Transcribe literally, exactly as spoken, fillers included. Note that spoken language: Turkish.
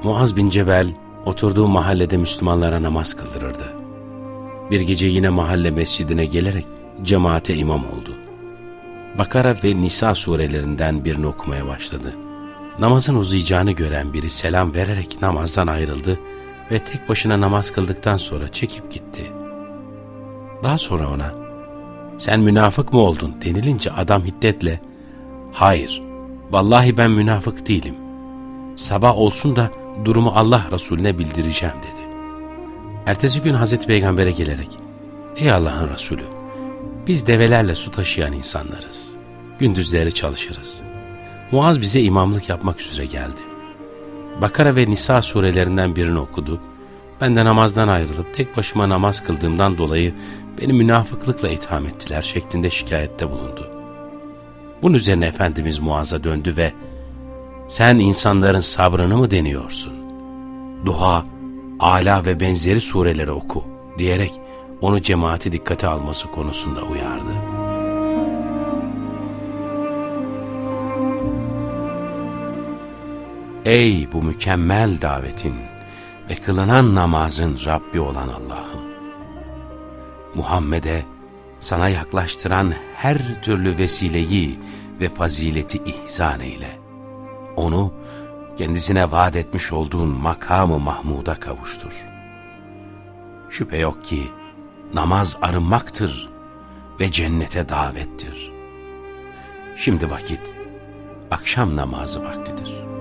Muaz bin Cebel oturduğu mahallede Müslümanlara namaz kıldırırdı. Bir gece yine mahalle mescidine gelerek cemaate imam oldu. Bakara ve Nisa surelerinden birini okumaya başladı. Namazın uzayacağını gören biri selam vererek namazdan ayrıldı ve tek başına namaz kıldıktan sonra çekip gitti. Daha sonra ona, "Sen münafık mı oldun?" denilince adam hiddetle, "Hayır, vallahi ben münafık değilim. Sabah olsun da durumu Allah Resulüne bildireceğim," dedi. Ertesi gün Hazreti Peygamber'e gelerek, "Ey Allah'ın Resulü, biz develerle su taşıyan insanlarız. Gündüzleri çalışırız. Muaz bize imamlık yapmak üzere geldi. Bakara ve Nisa surelerinden birini okudu. Ben de namazdan ayrılıp tek başıma namaz kıldığımdan dolayı beni münafıklıkla itham ettiler" şeklinde şikayette bulundu. Bunun üzerine Efendimiz Muaz'a döndü ve "Sen insanların sabrını mı deniyorsun? Duha, Ala ve benzeri sureleri oku," diyerek onu cemaati dikkate alması konusunda uyardı. Ey bu mükemmel davetin ve kılınan namazın Rabbi olan Allah'ım! Muhammed'e sana yaklaştıran her türlü vesileyi ve fazileti ihsan eyle. Onu kendisine vaat etmiş olduğun makamı Mahmud'a kavuştur. Şüphe yok ki namaz arınmaktır ve cennete davettir. Şimdi vakit akşam namazı vaktidir.